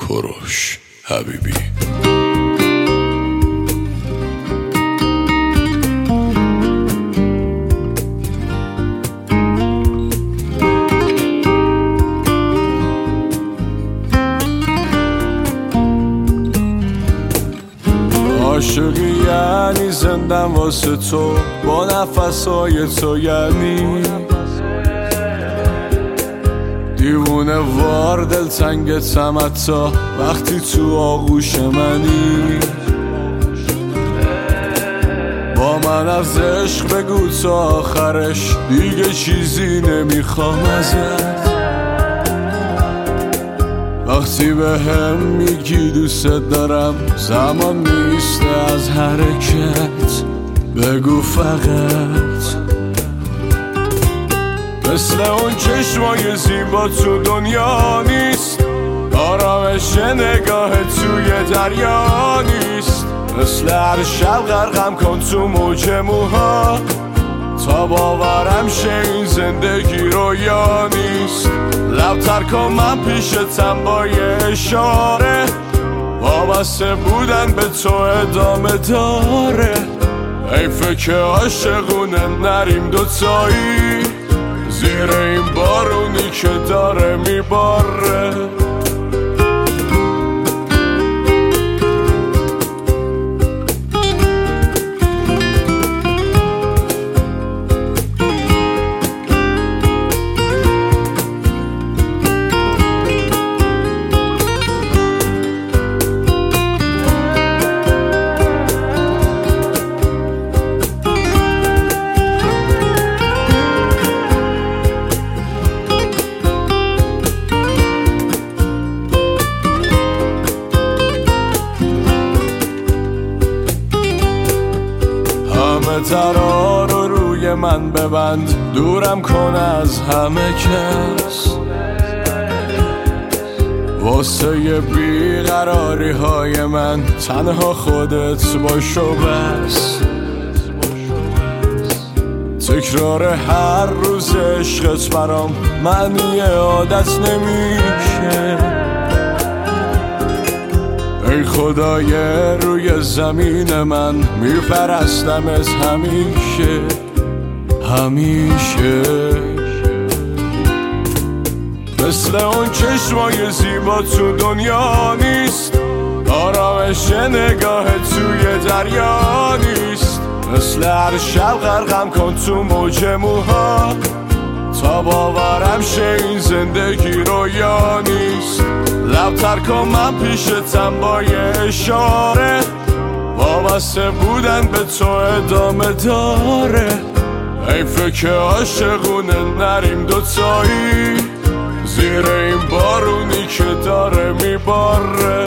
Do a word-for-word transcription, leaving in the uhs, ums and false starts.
کوروش حبیبی. عاشقی یعنی زندم واسه تو، با نفسای تو یعنی دیوونه وار دلتنگ تمتا وقتی تو آغوش منی. با من از عشق بگو تا آخرش، دیگه چیزی نمیخوام ازت. وقتی به هم میگی دوست دارم، زمان نیست از حرکت، بگو فقط. مثل اون چشمای زیبا تو دنیا نیست، آرامش نگاه توی دریا نیست. مثل هر شب غرقم کن تو موج موها، تا باورم شه این زندگی رویا نیست. لبتر کن من پیشتم با یه اشاره، وابسته بودن به تو ادامه داره. حیفه که عاشقونه نریم دوتایی، زیر این بارونی که داره میباره. ترا رو روی من ببند، دورم کن از همه کس. واسه ی بیقراری های من تنها خودت باش و بس. تکرار هر روز عشقت برام معنی عادت نمیشه. ای خدای روی زمین من، میپرستمت همیشه همیشه. مثل اون چشمای زیبا تو دنیا نیست، آرامش نگاه توی دریا نیست. مثل هر شب غرقم کن تو موج موها، تا باورم شه این زندگی رویا نیست. لبتر کن من پیشتم با یه اشاره، وابسته بودن به تو ادامه داره. حیفه که عاشقونه نریم دوتایی، زیر این بارونی که داره میباره.